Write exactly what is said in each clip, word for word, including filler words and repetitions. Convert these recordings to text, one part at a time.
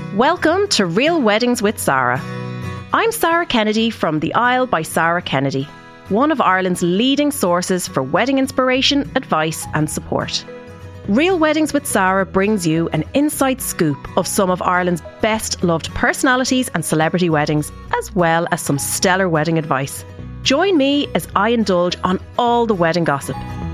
Welcome to Real Weddings with Sarah. I'm Sarah Kennedy from The Isle by Sarah Kennedy, one of Ireland's leading sources for wedding inspiration, advice and support. Real Weddings with Sarah brings you an inside scoop of some of Ireland's best loved personalities and celebrity weddings, as well as some stellar wedding advice. Join me as I indulge on all the wedding gossip.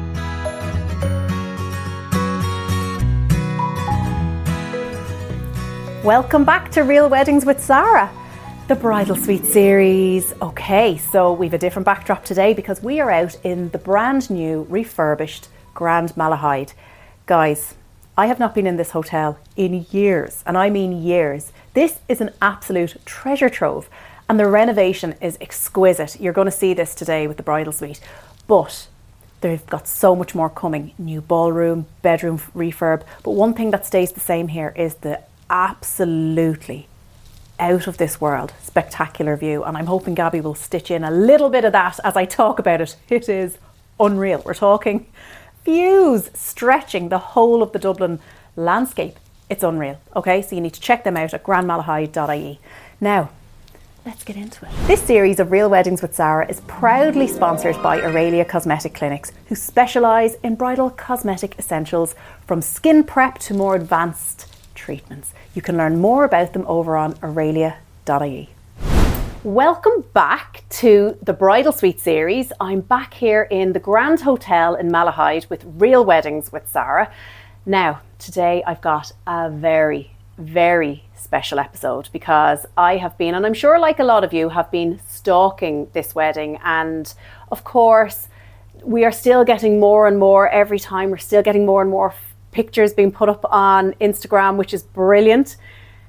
Welcome back to Real Weddings with Sarah, the bridal suite series. Okay, so we've a different backdrop today because we are out in the brand new refurbished Grand Malahide. Guys, I have not been in this hotel in years, and I mean years. This is an absolute treasure trove and the renovation is exquisite. You're going to see this today with the bridal suite, but they've got so much more coming. New ballroom, bedroom refurb, but one thing that stays the same here is the absolutely out of this world spectacular view, and I'm hoping Gabby will stitch in a little bit of that as I talk about it. It is unreal. We're talking views stretching the whole of the Dublin landscape. It's unreal. Okay, so you need to check them out at grand malahide dot I E. Now let's get into it. This series of Real Weddings with Sarah is proudly sponsored by Aurelia Cosmetic Clinics, who specialise in bridal cosmetic essentials from skin prep to more advanced treatments. You can learn more about them over on aurelia dot I E. Welcome back to the Bridal Suite series. I'm back here in the Grand Hotel in Malahide with Real Weddings with Sarah. Now, today I've got a very, very special episode because I have been, and I'm sure like a lot of you, have been stalking this wedding. And of course, we are still getting more and more every time. We're still getting more and more pictures being put up on Instagram, which is brilliant.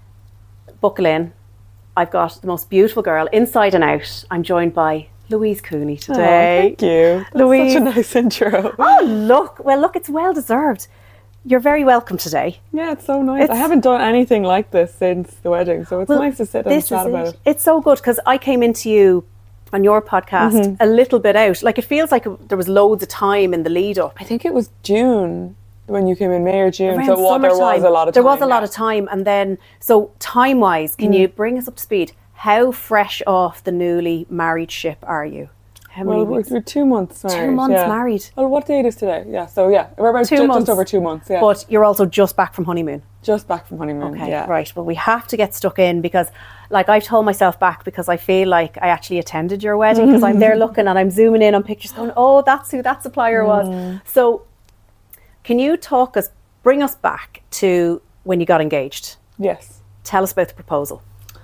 Buckle in. I've got the most beautiful girl inside and out. I'm joined by Louise Cooney today. Oh, thank you. That's Louise. Such a nice intro. Oh, look. Well, look, it's well deserved. You're very welcome today. Yeah, it's so nice. It's, I haven't done anything like this since the wedding, so it's well, nice to sit and chat about it. it. It's so good because I came into you on your podcast mm-hmm. a little bit out. Like, it feels like there was loads of time in the lead up. I think it was June. When you came in, May or June, Around so what, there was a lot of time. There was a yeah. lot of time, and then, so time-wise, can mm. you bring us up to speed? How fresh off the newly married ship are you? How many well, weeks? we're two months married. Two months yeah. married. Well, what date is today? Yeah, so yeah, we're about two ju- months. just over two months. Yeah, but you're also just back from honeymoon. Just back from honeymoon. Okay, yeah. right. Well, we have to get stuck in because, like, I've told myself back because I feel like I actually attended your wedding because I'm there looking and I'm zooming in on pictures, going, "Oh, that's who that supplier mm. was." So, can you talk us? Bring us back to when you got engaged. Yes. Tell us about the proposal.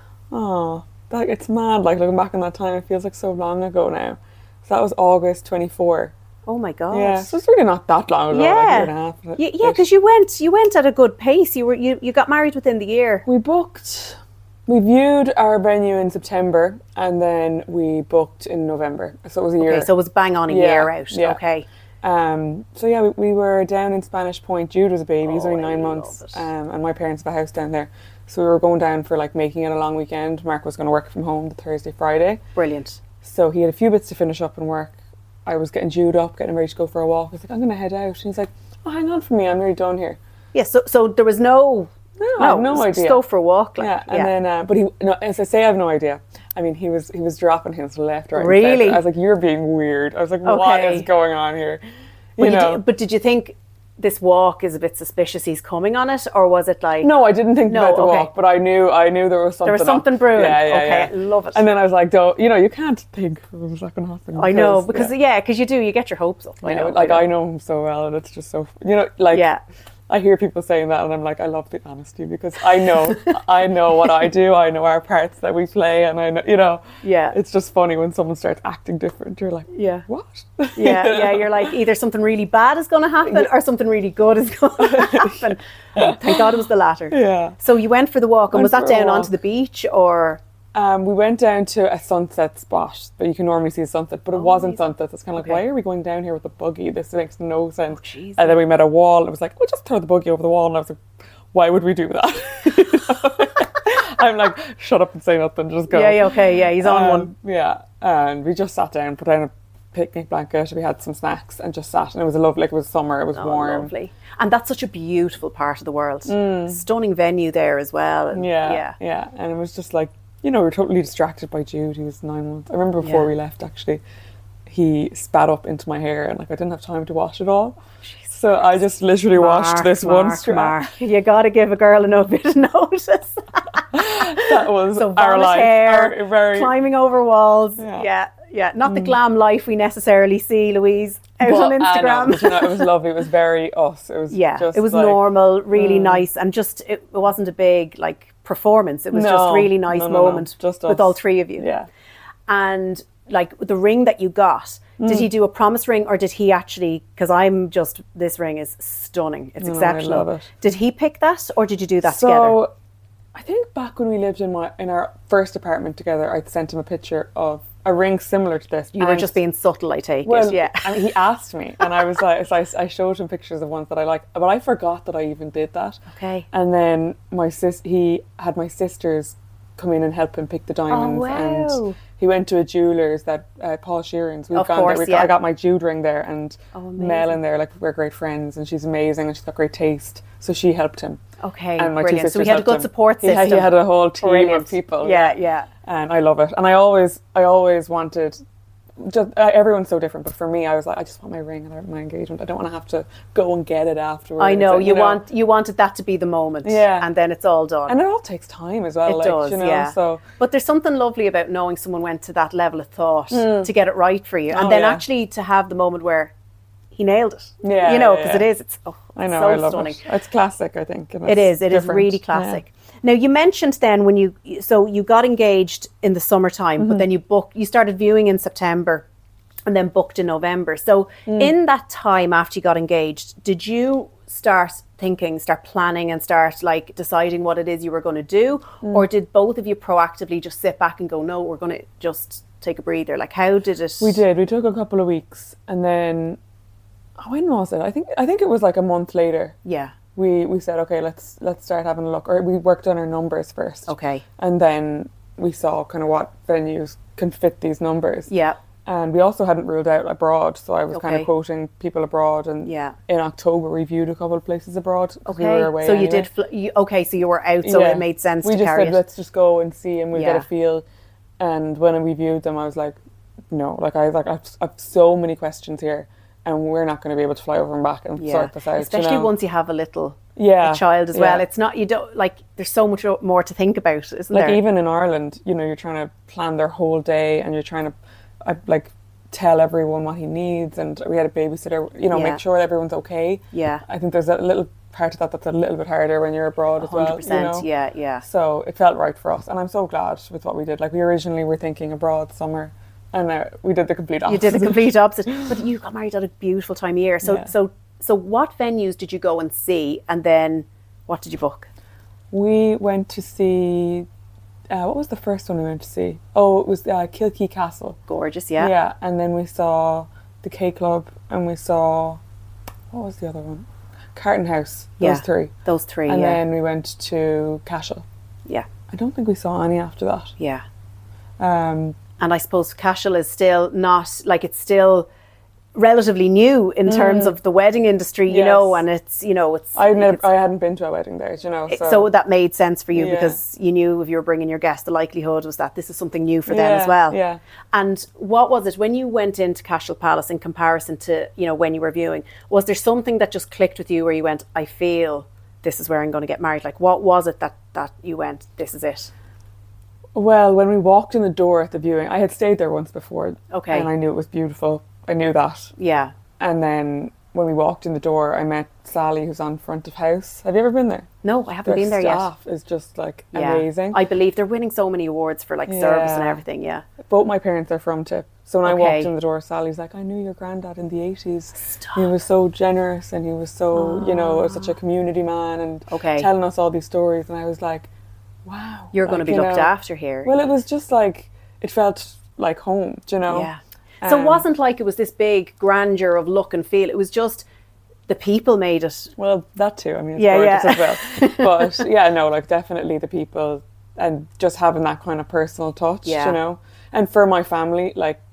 Oh, that, it's mad. Like, looking back on that time, it feels like so long ago now. So that was August twenty-fourth. Oh my God. Yeah, so it's really not that long ago. Yeah, like a year and a half, yeah, yeah, because you went, you went at a good pace. You were, you, you got married within the year. We booked, we viewed our venue in September, and then we booked in November. So it was a year. Okay, so it was bang on a yeah, year out. Yeah. Okay. Um, so yeah, we, we were down in Spanish Point. Jude was a baby, he was Oh, only I nine love months, it. um, and my parents have a house down there. So we were going down for like making it a long weekend. Mark was going to work from home the Thursday, Friday. Brilliant. So he had a few bits to finish up and work. I was getting Jude up, getting ready to go for a walk. I was like, I'm going to head out. And he's like, oh, hang on for me, I'm nearly done here. Yeah, so so there was no... No, I have no idea. Just go for a walk. Like, yeah, and yeah. then, uh, but he, no, as I say, I have no idea. I mean, he was he was dropping his left, right, and Really? center. I was like, you're being weird. I was like, what Okay. is going on here? But, You you know. did, but did you think this walk is a bit suspicious, he's coming on it? Or was it like... No, I didn't think No, about the okay. walk, but I knew I knew there was something. There was something up. brewing. Yeah, yeah, okay, yeah. I love it. And then I was like, don't, you know, you can't think what's that going to happen. I know, because yeah, because you do, you get your hopes up. I know, like I know him so well, and it's just so, you know, like Yeah. I hear people saying that, and I'm like, I love the honesty because I know, I know what I do, I know our parts that we play, and I know, you know, Yeah. it's just funny when someone starts acting different. You're like, Yeah. what? Yeah, yeah, you're like, either something really bad is going to happen or something really good is going to happen. Thank God it was the latter. Yeah. So you went for the walk, and Went was that for a down walk. onto the beach or... Um, we went down to a sunset spot, but you can normally see a sunset, but it wasn't sunset. It's kind of like, Okay. why are we going down here with a buggy? This makes no sense. jeez. And then we met a wall. It was like, we'll just throw the buggy over the wall. And I was like, why would we do that? You know? I'm like, shut up and say nothing, just go. Yeah, yeah, okay, yeah, he's on Um, one. Yeah, and we just sat down, put down a picnic blanket, we had some snacks and just sat, and it was a lovely, like it was summer, it was Oh, warm. lovely. And that's such a beautiful part of the world. Stunning venue there as well. And Yeah, yeah. yeah. And it was just like, you know, we were totally distracted by Jude. He was nine months. I remember before Yeah. we left, actually, he spat up into my hair, and like I didn't have time to wash it all. So I just literally washed Mark, this Mark, one strap. Mark. You got to give a girl enough bit of notice. That was So our vomit life. hair, Our very, climbing over walls. Yeah, Yeah. yeah. Not the glam life we necessarily see, Louise, out But, on I know, Instagram. but, you know, it was lovely. It was very us. It was Yeah, just it was like, normal, really nice, and just it, it wasn't a big like performance. It was just No, really nice no, no, no, moment just with us. all three of you. Yeah. And like the ring that you got, Mm. did he do a promise ring or did he actually? Because I'm just this ring is stunning. It's No, I exceptional. love it. Did he pick that or did you do that So together? I think back when we lived in my in our first apartment together, I'd sent him a picture of a ring similar to this. You were and- just being subtle, I take well, it. Yeah. and he asked me, and I was like, so I, I showed him pictures of ones that I like, but I forgot that I even did that. Okay. And then my sis, he had my sisters come in and help him pick the diamonds, wow. and he went to a jeweler's that uh, Paul Sheeran's. We've Of gone course, there. We, yeah. I got my Jude ring there, and Oh, Mel amazing. in there. Like we're great friends, and she's amazing, and she's got great taste. So she helped him. Okay, And my two brilliant. So sisters he had a helped good him. support He had- system. He had a whole team Brilliant. of people. Yeah, yeah. And I love it. And I always, I always wanted. Just, uh, everyone's so different, but for me, I was like, I just want my ring and my engagement. I don't want to have to go and get it afterwards. I know And, you want you wanted that to be the moment, Yeah. and then it's all done. and it all takes time as well. It like, does, you know, yeah. So But there's something lovely about knowing someone went to that level of thought to get it right for you, and Oh, then yeah. actually to have the moment where he nailed it. Yeah, you know, yeah, because yeah. it is. It's oh, I know, so I love stunning. it. It's classic, I think. and It it's is. It is different. really Yeah. classic. Now you mentioned then when you so you got engaged in the summertime, Mm-hmm. but then you book you started viewing in September, and then booked in November. So Mm. in that time after you got engaged, did you start thinking, start planning, and start like deciding what it is you were going to do, Mm. or did both of you proactively just sit back and go, no, we're going to just take a breather? Like how did it? We did. We took a couple of weeks, and then oh, when was it? I think I think it was like a month later. Yeah. We we said, okay, let's let's start having a look. Or we worked on our numbers first. Okay. And then we saw kind of what venues can fit these numbers. Yeah. And we also hadn't ruled out abroad, so I was kind Okay. of quoting people abroad. And Yeah. in October, we viewed a couple of places abroad. 'cause we Okay. were away so you anyway. did. Fl- you, okay. So you were out, so Yeah. it made sense We to just carry said, it. let's just go and see, and we'll Yeah. get a feel. And when we viewed them, I was like, no, like I was like, I've, I've so many questions here, and we're not going to be able to fly over and back and Yeah. sort this out. Especially you know? once you have a little yeah, a child as yeah. well. It's not you don't like. There's so much more to think about, isn't like there? even in Ireland, you know, you're trying to plan their whole day, and you're trying to, I, like, tell everyone what he needs, and we had a babysitter, you know, Yeah. make sure everyone's okay. Yeah. I think there's a little part of that that's a little bit harder when you're abroad as well. Hundred percent. You know? Yeah. Yeah. So it felt right for us, and I'm so glad with what we did. Like we originally were thinking abroad summer, and uh, we did the complete You opposite. did the complete opposite. But you got married at a beautiful time of year. So Yeah. so so what venues did you go and see, and then what did you book? We went to see. Uh, what was the first one we went to see? Oh, it was uh, Kilkee Castle. Gorgeous, yeah. Yeah, and then we saw the K Club, and we saw what was the other one? Carton House. Those Yeah. three. Those three, And yeah. then we went to Cashel. Yeah. I don't think we saw any after that. Yeah. Um, And I suppose Cashel is still not like it's still relatively new in terms of the wedding industry, you Mm. Yes. know, and it's you know it's I never, it's- I hadn't been to a wedding there, you know. So, so that made sense for you Yeah. because you knew if you were bringing your guest, the likelihood was that this is something new for them Yeah, as well. yeah. And what was it when you went into Cashel Palace in comparison to you know when you were viewing? Was there something that just clicked with you where you went, I feel this is where I'm going to get married? Like what was it that that you went, this is it? well, when we walked in the door at the viewing, I had stayed there once before. Okay. And I knew it was beautiful. I knew that. Yeah. And then when we walked in the door, I met Sally, who's on front of house. Have you ever been there? No, I haven't Their been there yet. staff is just like Yeah. amazing. I believe they're winning so many awards for like service and Yeah. everything. Yeah. Both my parents are from Tip. So when I Okay. walked in the door, Sally's like, I knew your granddad in the eighties. He was so generous, and he was so, you know, such a community man, and Okay. telling us all these stories. And I was like, wow. You're going to like, be you looked know. after here. Well, it was just like, it felt like home, do you know? Yeah. So it Um, wasn't like it was this big grandeur of look and feel. It was just the people made it. Well, that too. I mean, it's Yeah, gorgeous yeah. as well. But yeah, no, like definitely the people, and just having that kind of personal touch, Yeah. you know. And for my family, like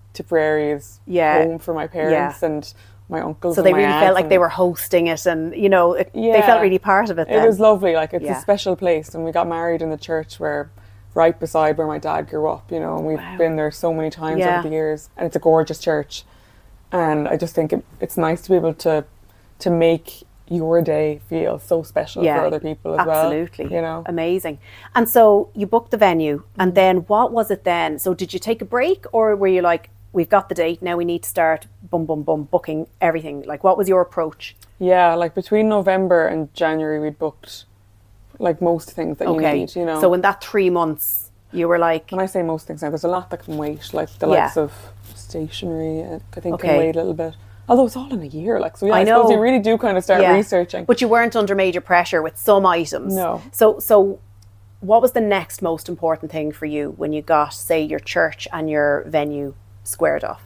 Tipperary is Yeah. home for my parents and my uncles. So and they my really aunts felt like and they were hosting it, and you know, it, they Yeah. felt really part of it. Then It was lovely. Like it's Yeah. a special place, and we got married in the church where, right beside where my dad grew up. You know, and we've Wow. been there so many times Yeah. over the years, and it's a gorgeous church. And I just think it, it's nice to be able to to make your day feel so special Yeah, for other people as well. absolutely. You know. Amazing. And so you booked the venue, and then what was it then? So did you take a break, or were you like, we've got the date, now we need to start bum bum bum booking everything? Like, what was your approach? Yeah, like between November and January, we'd booked like most things that you need. You know. So in that three months, you were like, when I say most things now, there's a lot that can wait, like the Yeah. likes of stationery, uh, I think Okay. can wait a little bit. Although it's all in a year, like, so yeah, I I, suppose know. you really do kind of start Yeah. researching. but you weren't under major pressure with some items. No. So so what was the next most important thing for you when you got, say, your church and your venue squared off?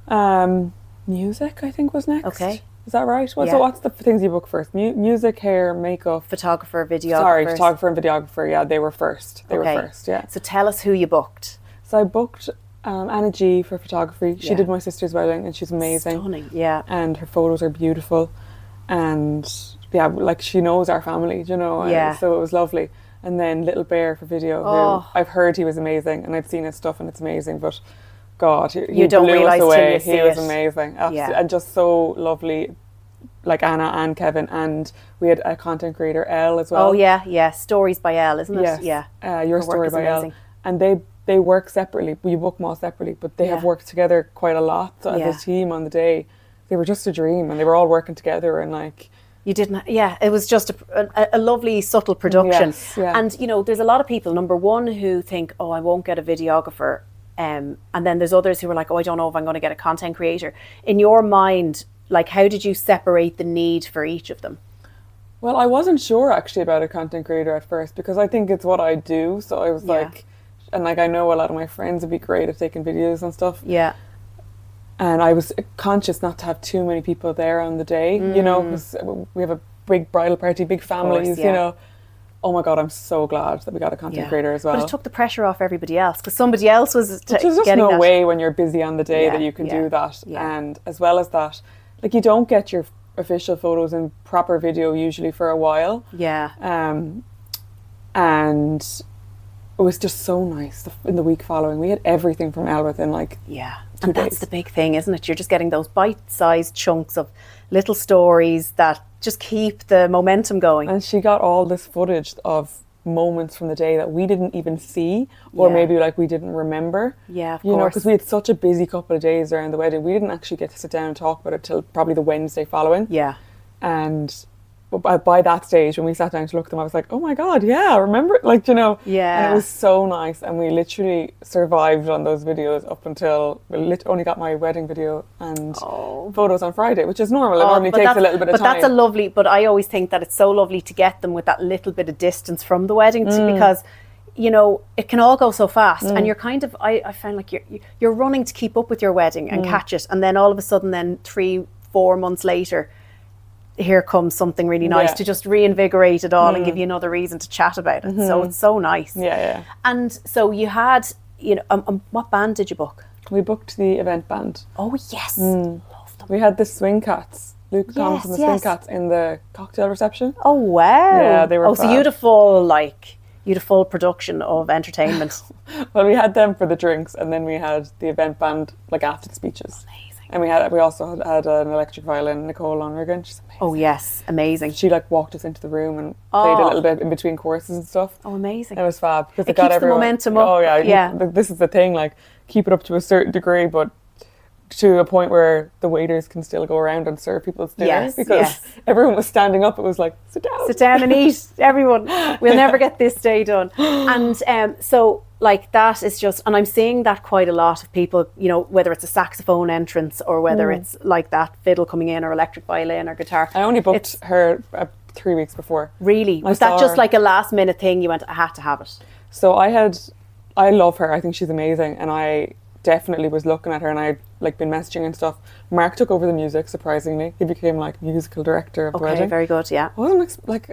Um, music, I think, was next. Okay. Is that right? What, Yeah. So what's the things you book first? Mu- music, hair, makeup. Photographer, videographer. Sorry, photographer and videographer. Yeah, they were first. They Okay. were first. Yeah. So tell us who you booked. So I booked um, Anna G for photography. She Yeah. did my sister's wedding, and she's amazing. Stunning. Yeah. And her photos are beautiful, and yeah, like she knows our family, you know. and Yeah. So it was lovely. And then Little Bear for video. Oh. Who I've heard he was amazing, and I've seen his stuff, and it's amazing. But God, he, he You don't blew realise us till away. you see he was it. amazing, Absol- Yeah. and just so lovely. Like Anna and Kevin, and we had a content creator, Elle, as well. Oh yeah, yeah. Stories by Elle, isn't it? Yes. Yeah. Uh, Your Her work Story is by Elle. amazing. And they they work separately. We book them all separately, but they have Yeah. worked together quite a lot as Yeah. a team on the day. They were just a dream, and they were all working together, and like You didn't, yeah. It was just a, a, a lovely, subtle production. Yes, yeah. And you know, there's a lot of people. Number one, who think, "Oh, I won't get a videographer," um, and then there's others who are like, "Oh, I don't know if I'm going to get a content creator." In your mind, like, how did you separate the need for each of them? Well, I wasn't sure actually about a content creator at first because I think it's what I do. So I was Yeah. like, and like I know a lot of my friends would be great at taking videos and stuff. Yeah, And I was conscious not to have too many people there on the day, you know, because we have a big bridal party, big families, yeah. you know. Oh my God, I'm so glad that we got a content yeah. creator as well. But it took the pressure off everybody else because somebody else was t- There's just getting no that. way when you're busy on the day Yeah, that you can yeah, do that. yeah. And as well as that, like you don't get your official photos in proper video usually for a while. Yeah, Um, and it was just so nice in the week following. We had everything from Elle within like yeah. two And that's days. the big thing, isn't it? You're just getting those bite-sized chunks of little stories that just keep the momentum going. And she got all this footage of moments from the day that we didn't even see, or Yeah. maybe like we didn't remember. Yeah, of you know, course. because we had such a busy couple of days around the wedding. We didn't actually get to sit down and talk about it till probably the Wednesday following. Yeah. And but by, by that stage, when we sat down to look at them, I was like, oh my God, yeah, I remember it. Like, you know, Yeah. and it was so nice. And we literally survived on those videos up until we lit- only got my wedding video and Oh. photos on Friday, which is normal. It Oh, normally but takes a that's- little bit of but time. that's a lovely, but I always think that it's so lovely to get them with that little bit of distance from the wedding Mm. to, because, you know, it can all go so fast and you're kind of, I, I find like you're, you're running to keep up with your wedding Mm. and catch it. And then all of a sudden then three, four months later, here comes something really nice Yeah. to just reinvigorate it all and give you another reason to chat about it. So it's so nice. yeah, yeah. And so you had, you know, um, um, what band did you book? We booked the event band. Oh, yes. Love them. We had the Swing Cats, Luke Thomas Yes, and the yes. Swing Cats in the cocktail reception. Oh, wow. Yeah, they were Oh, so you fab. had a full, like, you had a full production of entertainment. Well, we had them for the drinks, and then we had the event band like after the speeches. Amazing. And we had we also had, had an electric violin, Nicole Lonergan. She's amazing. Oh, yes. Amazing. She like walked us into the room and played Oh. a little bit in between courses and stuff. Oh, amazing. It was fab because It it got keeps the everyone. momentum up. Oh yeah, you- Yeah. th- This is the thing, like keep it up to a certain degree, but to a point where the waiters can still go around and serve people's dinner Yes, because yes. everyone was standing up. It was like sit down, Sit down and eat, everyone. We'll never get this day done. And um, so, like, that is just, and I'm seeing that quite a lot of people, you know, whether it's a saxophone entrance or whether Mm. it's like that fiddle coming in or electric violin or guitar. I only booked It's her uh, three weeks before. really, I was that saw just her. like a last minute thing? You went, I had to have it. So I had, I love her. I think she's amazing, and I definitely was looking at her, and I'd like been messaging and stuff. Mark took over the music. Surprisingly, he became like musical director of the Okay, wedding. very good, yeah. I wasn't ex- like,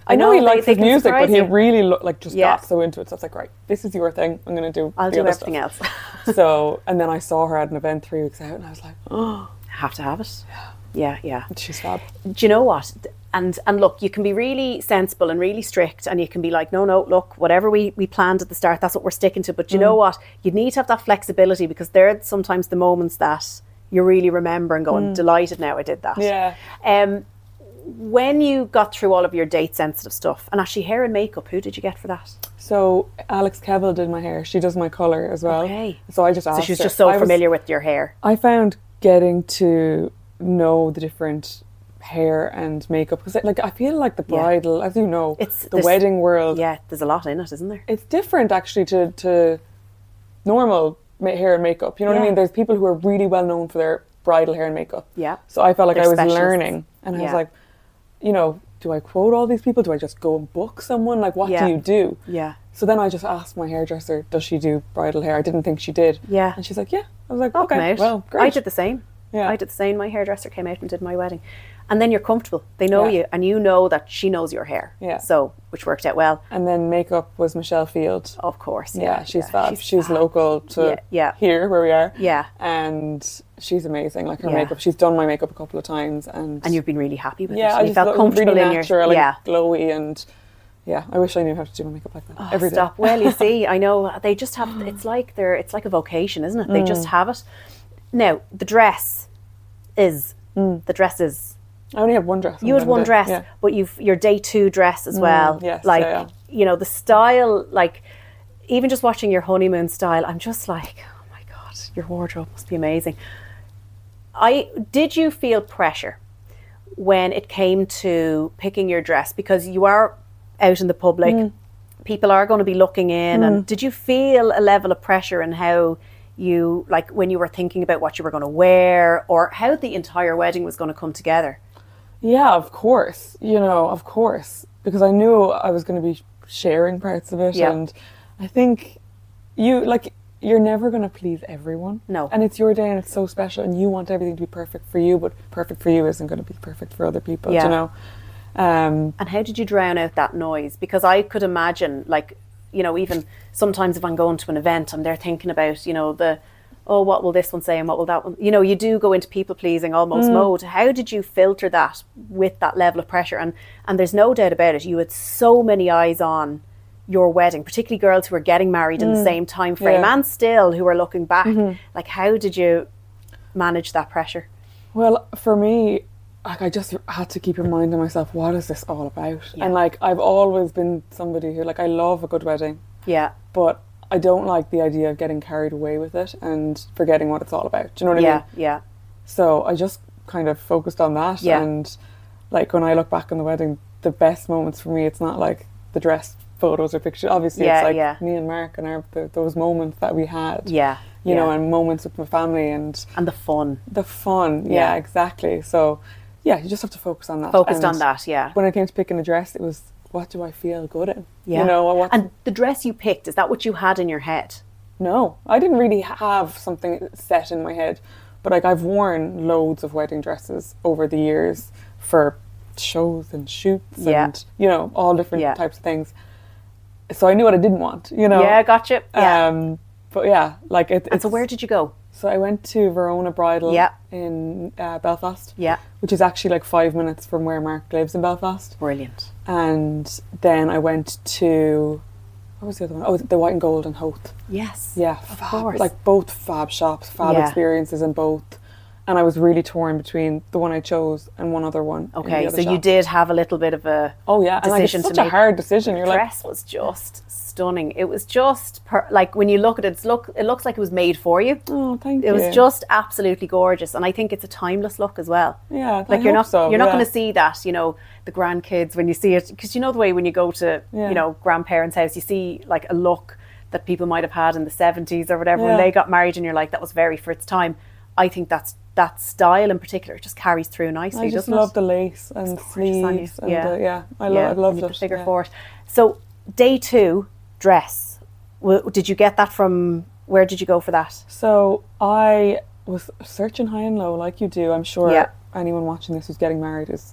I know know he they- likes they his can music, but surprise he you. really lo- like just Yeah. got so into it. So I was like, right, this is your thing. I'm going to do I'll the do other everything stuff. else. So, and then I saw her at an event three weeks out, and I was like, oh, Have to have it. Yeah, yeah. she's fab. Do you know what? And and look, you can be really sensible and really strict, and you can be like, no, no, look, whatever we, we planned at the start, that's what we're sticking to. But do you Mm. know what? You need to have that flexibility, because they're sometimes the moments that you really remember and go, I'm delighted now I did that. Mm. Yeah. Um, when you got through all of your date sensitive stuff, and actually hair and makeup, who did you get for that? So Alex Kevill did my hair. She does my colour as well. Okay. So I just asked So she was her. just so I was- familiar with your hair. I found getting to know the different hair and makeup, because like I feel like the Yeah. bridal, as you know, It's- the there's- wedding world, Yeah, there's a lot in it, isn't there? it's different actually to, to normal ma- hair and makeup. You know what I Yeah. mean? There's people who are really well known for their bridal hair and makeup. Yeah. So I felt like They're I was specialists. learning, and I was Yeah. like, you know, do I quote all these people? Do I just go and book someone? Like, what Yeah. do you do? Yeah. So then I just asked my hairdresser, does she do bridal hair? I didn't think she did. Yeah. And she's like, yeah. I was like, I'll come okay, out. well, great. I did the same. Yeah. I did the same. My hairdresser came out and did my wedding. And then you're comfortable. They know Yeah. you, and you know that she knows your hair. Yeah. So, which worked out well, And then makeup was Michelle Field. of course. Yeah, Yeah, she's yeah, fab. She's, fab. local to Yeah, yeah. here where we are. Yeah. And she's amazing. Like her Yeah. makeup, she's done my makeup a couple of times, and And you've been really happy with yeah, it. I You just felt felt comfortable really in natural your and yeah. glowy, and yeah, I wish I knew how to do my makeup like that Oh, every day. stop. Well, you see, I know they just have. It's like they're. It's like a vocation, isn't it? They Mm. just have it. Now the dress is Mm. the dress is. I only had one dress. on You had that one day. dress, Yeah. but you've your day two dress as well. yes, like yeah, yeah. you know the style. Like even just watching your honeymoon style, I'm just like, oh my god, your wardrobe must be amazing. I did you feel pressure when it came to picking your dress, because you are out in the public, Mm. people are going to be looking in, and did you feel a level of pressure in how you, like when you were thinking about what you were going to wear, or how the entire wedding was going to come together? Yeah, of course. You know, of course, because I knew I was going to be sharing parts of it, Yeah. and I think you like you're never going to please everyone. No. And it's your day, and it's so special, and you want everything to be perfect for you, but perfect for you isn't going to be perfect for other people. Yeah. You know. Um, And how did you drown out that noise? Because I could imagine, like, you know, even sometimes if I'm going to an event, I'm there thinking about, you know, the, oh, what will this one say and what will that one, you know, you do go into people pleasing almost Mm. mode. How did you filter that with that level of pressure? And and there's no doubt about it, you had so many eyes on your wedding, particularly girls who are getting married in the same time frame, Mm. Yeah. and still who are looking back. Mhm. Like, how did you manage that pressure? Well, for me, like I just had to keep reminding myself, what is this all about? Yeah. And like I've always been somebody who, like, I love a good wedding, Yeah. but I don't like the idea of getting carried away with it and forgetting what it's all about. Do you know what I Yeah. mean? Yeah. So I just kind of focused on that. Yeah. And like when I look back on the wedding, the best moments for me, it's not like the dress photos or pictures. Obviously, Yeah, it's like yeah. me and Mark and our, the, those moments that we had. Yeah. You yeah. know, and moments with my family and and the fun. the fun. Yeah. Yeah, exactly. So yeah, you just have to focus on that. Focused on And that, yeah. when it came to picking a dress, it was, what do I feel good in? Yeah. You know, what, And the dress you picked, is that what you had in your head? no, I didn't really have something set in my head, but like I've worn loads of wedding dresses over the years for shows and shoots Yeah. and, you know, all different Yeah. types of things. So I knew what I didn't want, you know. Yeah, gotcha. Yeah. Um, but yeah, like it, and it's, so where did you go? so I went to Verona Bridal Yeah. in uh, Belfast, Yeah. which is actually like five minutes from where Mark lives in Belfast. Brilliant. And then I went to, what was the other one? Oh, the White and Gold in Howth. Yes. Yeah, Of fab. course. Like both fab shops, fab Yeah. experiences in both. And I was really torn between the one I chose and one other one. in the Okay, other so you shop. did have a little bit of a Oh yeah, and like, it's decision to such a make. hard decision. You're The like, dress was just stunning. It was just per, like when you look at it, it's look it looks like it was made for you. oh, thank It you. was just absolutely gorgeous, and I think it's a timeless look as well. yeah, Like I you're hope not so, you're not yeah. going to see that, you know, the grandkids when you see it, because you know the way when you go to Yeah. you know grandparents' house, you see like a look that people might have had in the seventies or whatever when Yeah. they got married, and you're like, that was very for its time. I think that's that style in particular just carries through nicely, I just doesn't love it? the lace and gorgeous on you. sleeves and Yeah. the, yeah, I love, yeah, I loved you it. could figure yeah. for it. So day two dress. W- Did you get that from? Where did you go for that? So I was searching high and low, like you do. I'm sure Yeah. anyone watching this who's getting married is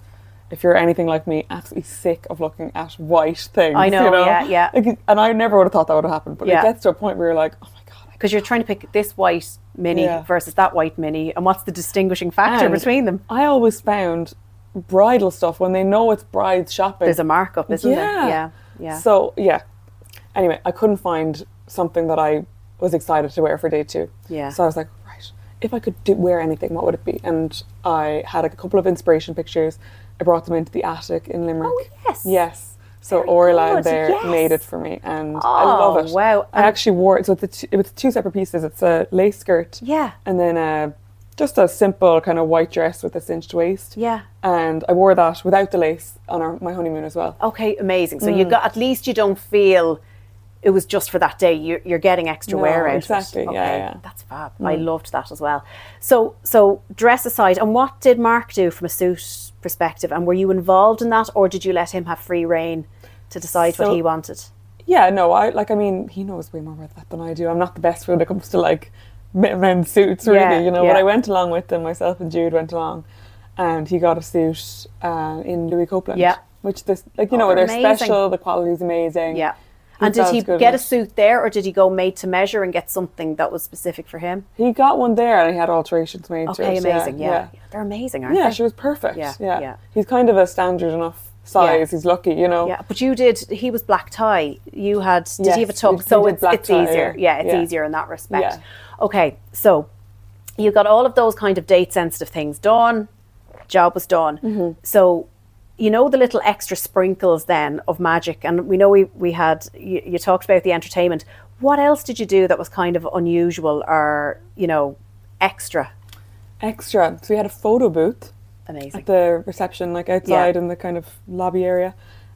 if you're anything like me, absolutely sick of looking at white things. I know, you know? yeah, yeah. Like, and I never would have thought that would have happened, but Yeah. it gets to a point where you're like, oh my God. Because you're trying to pick this white mini Yeah. versus that white mini, and what's the distinguishing factor And between them? I always found bridal stuff, when they know it's brides shopping, There's a markup, isn't yeah. there? Yeah, yeah. So, yeah. Anyway, I couldn't find something that I was excited to wear for day two. Yeah. So I was like, right, if I could do, wear anything, what would it be? And I had a couple of inspiration pictures. I brought them into the attic in Limerick. Oh, yes. Yes. So Very Orla good, there yes. made it for me, and I Oh, love it. wow. I actually wore it. So it's a t- it was two separate pieces. It's a lace skirt, Yeah. and then a, just a simple kind of white dress with a cinched waist. Yeah. And I wore that without the lace on our, my honeymoon as well. Okay, amazing. So Mm. you got, at least you don't feel it was just for that day. You're, you're getting extra No, wear out exactly. of it. Yeah, Okay, yeah. that's fab. I loved that as well. So, so dress aside, and what did Mark do from a suit perspective? And were you involved in that, or did you let him have free reign to decide So- what he wanted? Yeah, no, I like. I mean, he knows way more about that than I do. I'm not the best when it comes to like men- men's suits, really. Yeah, you know, yeah. but I went along with them. Myself and Jude went along, and he got a suit uh, in Louis Copeland. Yeah. Which this, like you Oh, know, they're amazing. special. The quality's amazing. Yeah. And did felt he good get a with it. suit there, or did he go made to measure and get something that was specific for him? He got one there, and he had alterations made to Okay, it. amazing. Yeah, Yeah, they're amazing, aren't yeah. they? Yeah, she was perfect. Yeah, Yeah, yeah. He's kind of a standard enough size. He's lucky, you know. Yeah, but you did. He was black tie. You had. Did Yes, he have a we- tuck? we So did it's black it's tie, easier. yeah. Yeah, it's Yeah. easier in that respect. Yeah. Okay, so you got all of those kind of date sensitive things done. Job was done. Mm-hmm. So you know the little extra sprinkles then of magic, and we know we we had. You, you talked about the entertainment. What else did you do that was kind of unusual or you know extra? Extra. So we had a photo booth Amazing. at the reception, like outside in the kind of lobby area,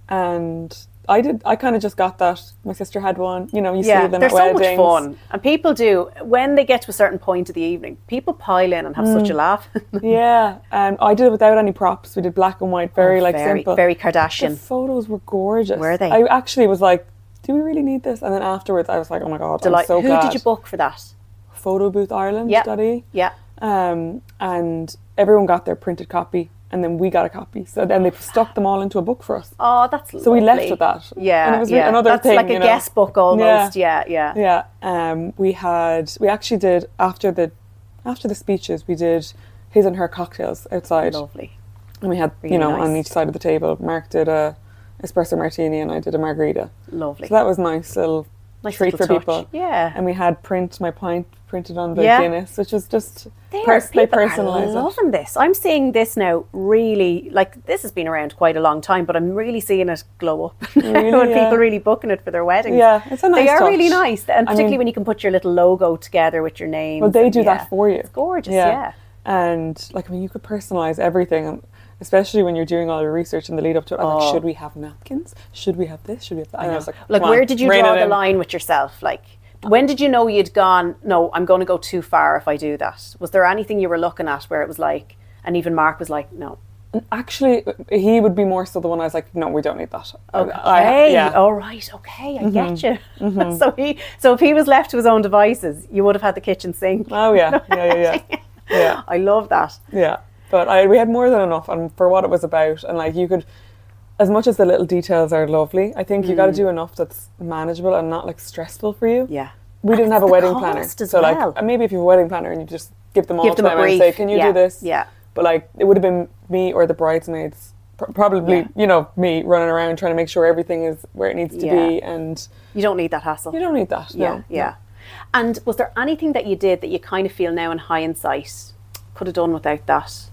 and I did. I kind of just got that. My sister had one. You know, you Yeah, see them they're at so weddings. much fun, and people do when they get to a certain point of the evening. People pile in and have Mm. such a laugh. Yeah, and I did it without any props. We did black and white, very like Oh, very, simple. very The Kardashian. photos were gorgeous. Were they? I actually was like, do we really need this? And then afterwards, I was like, oh my god, Delight- I'm so Who glad. did you book for that? Photo Booth Ireland, Yeah. study. Yeah, Um, and everyone got their printed copy, and then we got a copy. So then they stuck them all into a book for us. oh, that's So we left lovely. with that. Yeah, And it was re- yeah. another that's thing, like a you know. guest book almost. Yeah, yeah. Yeah. Um, we had we actually did after the after the speeches we did his and her cocktails outside, Lovely. and we had Really you know nice. on each side of the table. Mark did a espresso martini, and I did a margarita. Lovely. So that was nice little Nice treat little for touch. people. Yeah. And we had print my pint printed on the Yeah. Guinness, which was just There, pers- they people are personalised it. loving this. I'm seeing this now really, like this has been around quite a long time, but I'm really seeing it glow up. Really, when yeah. people really booking it for their weddings. Yeah, it's a nice They are touch. really nice. And I particularly mean- when you can put your little logo together with your name. Well, they do yeah. that for you. It's gorgeous, yeah. And like, I mean, you could personalize everything, and especially when you're doing all your research in the lead up to it. I was Oh. like, should we have napkins? Should we have this? Should we have that? And I was like, Like, come where on, did you rein draw it the in. line with yourself? Like, when did you know you'd gone, no, I'm going to go too far if I do that? Was there anything you were looking at where it was like, and even Mark was like, no. Actually, he would be more so the one I was like, no, we don't need that. Okay. I, yeah. All right. Okay. I get you. so he, so if he was left to his own devices, you would have had the kitchen sink. Oh yeah, yeah, yeah, yeah. yeah. I love that. Yeah, but I we had more than enough, and for what it was about, and like you could, as much as the little details are lovely, I think you got to do enough that's manageable and not like stressful for you. Mm. Yeah. We didn't And have a it's the wedding planner, cost as so like well. uh, maybe if you have a wedding planner and you just give them all Give them a time and brief. say, can you Yeah, do this? yeah. But like it would have been me or the bridesmaids, pr- probably Yeah. you know me running around trying to make sure everything is where it needs to Yeah. be, and You don't need that hassle. you don't need that. Yeah. no, Yeah. And was there anything that you did that you kind of feel now in hindsight could have done without that?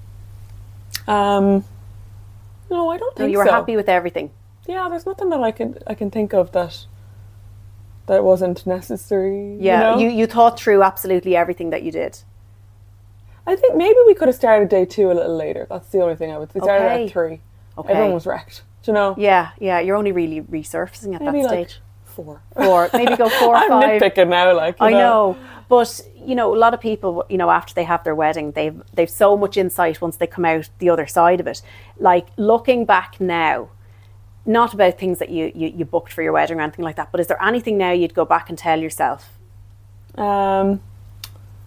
no. Um, no, I don't No, think you were so. happy with everything. Yeah, there's nothing that I can I can think of that that wasn't necessary. Yeah. you, know? You, you thought through absolutely everything that you did. I think maybe we could have started day two a little later. That's the only thing I would. We started Okay. at three. Okay. Everyone was wrecked. Do you know? Yeah. Yeah. You're only really resurfacing at Maybe that like stage. four. Four. Maybe go four or I'm five. nitpicking now. Like you I know, but you know, a lot of people, you know, after they have their wedding, they've they've so much insight once they come out the other side of it. Like looking back now, not about things that you you, you booked for your wedding or anything like that, but is there anything now you'd go back and tell yourself Um,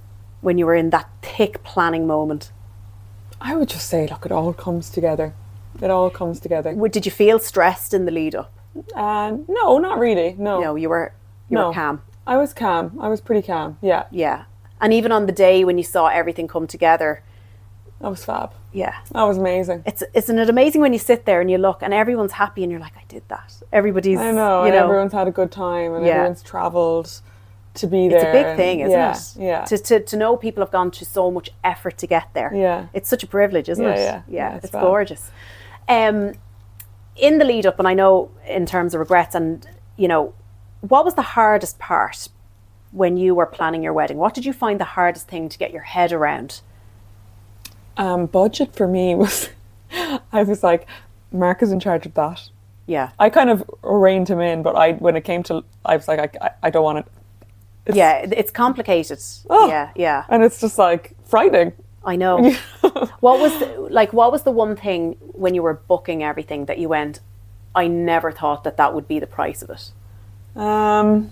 when you were in that thick planning moment? I would just say, look, it all comes together. It all comes together. W- Did you feel stressed in the lead up? Uh, no, not really. No. No, you were you No. were calm. I was calm. I was pretty calm. Yeah. Yeah. And even on the day when you saw everything come together, That was fab. yeah. That was amazing. It's isn't it amazing when you sit there and you look and everyone's happy and you're like, I did that. Everybody's I know, you and know everyone's had a good time and Yeah. everyone's travelled to be there. it's a big and- thing, isn't yeah, it? Yeah. To, to to know people have gone to so much effort to get there. Yeah. It's such a privilege, isn't Yeah, it? yeah. Yeah, it's it's fab. gorgeous. Um, in the lead up, and I know in terms of regrets, and you know, what was the hardest part when you were planning your wedding? What did you find the hardest thing to get your head around? Um, budget for me was, I was like, Mark is in charge of that. Yeah. I kind of reined him in, but I when it came to, I was like, I, I, I don't want it. It's, Yeah, it- it's complicated. Oh. Yeah, yeah. And it's just like frightening. I know. What was the, like? What was the one thing when you were booking everything that you went? I never thought that that would be the price of it. Um,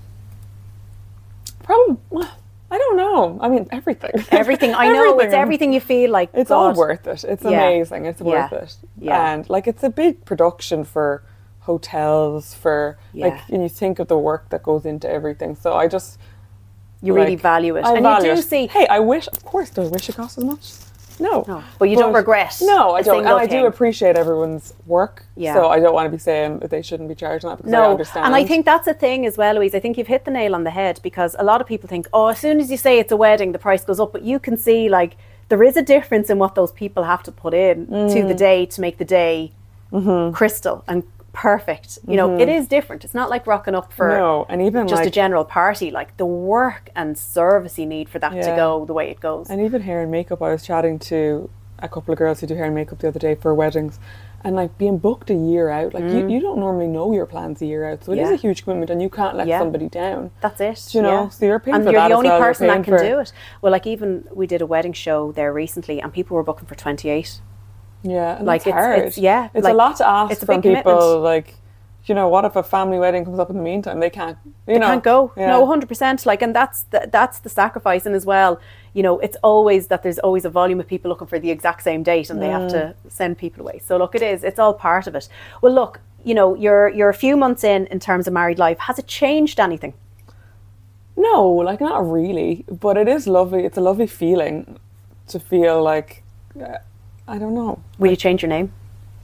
probably, I don't know. I mean, everything. Everything. I know it's Everything. everything you feel like. It's God, all worth it. It's Yeah. amazing. It's Yeah. worth it. Yeah. And like it's a big production for hotels, for like Yeah. and you think of the work that goes into everything. So I just You really like, value it, I and value you do it. see. Hey, I wish of course do I wish it cost as much? No. No, but you don't regret No, I a don't. And single I thing. do appreciate everyone's work. Yeah. So I don't want to be saying that they shouldn't be charging that because I No, understand. and I think that's a thing as well, Louise. I think you've hit the nail on the head because a lot of people think, oh, as soon as you say it's a wedding, the price goes up. But you can see, like, there is a difference in what those people have to put in Mm. to the day to make the day Mm-hmm. crystal and perfect. You know, it is different. It's not like rocking up for no, and even just like a general party. Like the work and service you need for that to Yeah. go the way it goes. And even hair and makeup, I was chatting to a couple of girls who do hair and makeup the other day for weddings, and like being booked a year out, like you, you don't normally know your plans a year out, so it is Mm. Yeah. a huge commitment, and you can't let Yeah. somebody down. That's it. You know, yeah. so you're paying and for you're that the as only well, you're person that paying can for- do it. Well, like even we did a wedding show there recently, and people were booking for twenty-eight. Yeah, and Like, that's it's- hard. it's- yeah, it's like, a lot to ask it's a from big people. commitment. Like, you know, what if a family wedding comes up in the meantime? They can't. You They know, can't go. Yeah. No, one hundred percent. Like, and that's the, that's the sacrifice. And as well, you know, it's always that there's always a volume of people looking for the exact same date, and they have Mm. to send people away. So look, it is. It's all part of it. Well, look, you know, you're you're a few months in in terms of married life. Has it changed anything? No, like not really, but it is lovely. It's a lovely feeling to feel like uh, I don't know. Will you change your name?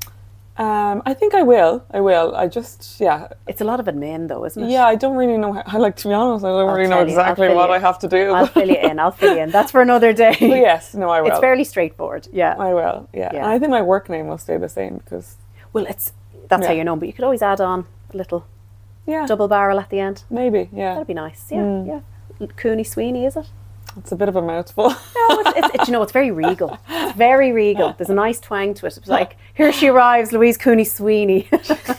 Um, I think I will. I will. I just yeah. It's a lot of admin, though, isn't it? Yeah, I don't really know. How, I like to be honest. I don't I'll really know tell you, I'll exactly fill what you- I have to do. I'll fill you in. I'll fill you in. That's for another day. But yes, no, I will. It's fairly straightforward. Yeah. I will. Yeah. Yeah. And I think my work name will stay the same because Well, it's that's how Yeah. you're known, but you could always add on a little yeah, double barrel at the end. maybe yeah. That'd be nice. Yeah, Mm. yeah. Cooney Sweeney, is it? It's a bit of a mouthful. No, it's, it's, it's you know, it's very regal. It's very regal. There's a nice twang to it. It's like, here she arrives, Louise Cooney Sweeney.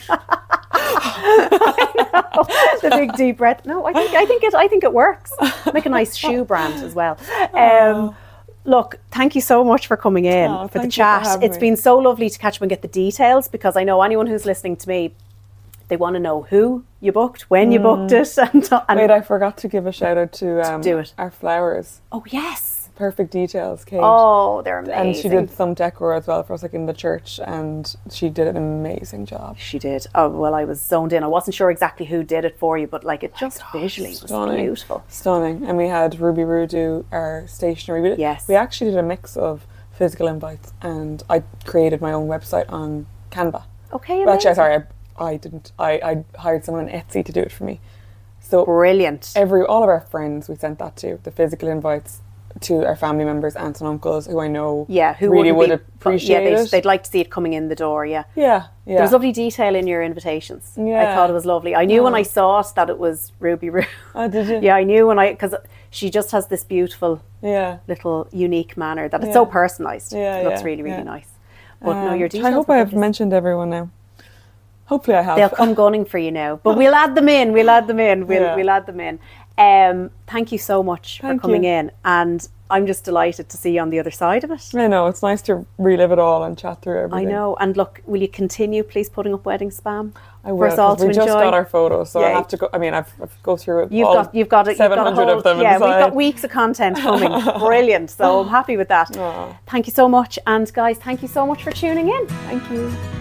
I know, the big deep breath. No, I think I think it I think it works. Make a nice shoe brand as well. Um, Look, thank you so much for coming in Oh, for the thank you for chat. having It's me. been so lovely to catch up and get the details, because I know anyone who's listening to me, they want to know who you booked, when you booked it, and, and Wait, I forgot to give a shout out to um, Do it. our flowers. oh yes, Perfect Details, Kate. oh they're amazing. and she did some decor as well for us, like in the church, and she did an amazing job. She did. Oh well, I was zoned in. I wasn't sure exactly who did it for you, but like it just visually was Stunning. beautiful. Stunning. And we had Ruby Roo do our stationery. We did, Yes. We actually did a mix of physical invites, and I created my own website on Canva. Okay, Well, actually, amazing. sorry, I, I didn't. I, I hired someone on Etsy to do it for me. So Brilliant. every all of our friends we sent that to, the physical invites to our family members, aunts and uncles who I know Yeah, who really would wouldn't be- appreciate yeah, they'd, it. they'd like to see it coming in the door. Yeah, yeah, yeah. there was lovely detail in your invitations. I Yeah. thought it was lovely. I knew when Oh. I saw it that it was Ruby Roo. Oh, did you? Yeah, I knew when I because she just has this beautiful Yeah. little unique manner that it's Yeah. so personalised. Yeah, it looks yeah, really really yeah. nice. But no, Um, your details. I hope were I have gorgeous. mentioned everyone now. Hopefully I have. They'll come gunning for you now, but we'll add them in. We'll add them in. We'll Yeah. we'll add them in. Um, thank you so much Thank for coming you. in, and I'm just delighted to see you on the other side of it. I know, it's nice to relive it all and chat through I everything. know, and look, will you continue please putting up wedding spam I will, for us all 'cause to we just enjoy? got our photos, so I Yay. have to go. I mean, I've, I've go through it. You've all got, you've got it. You've got a seven hundred whole, of them. Yeah, and we've decide. got weeks of content coming. Brilliant. So I'm happy with that. Aw. Thank you so much, and guys, thank you so much for tuning in. Thank you.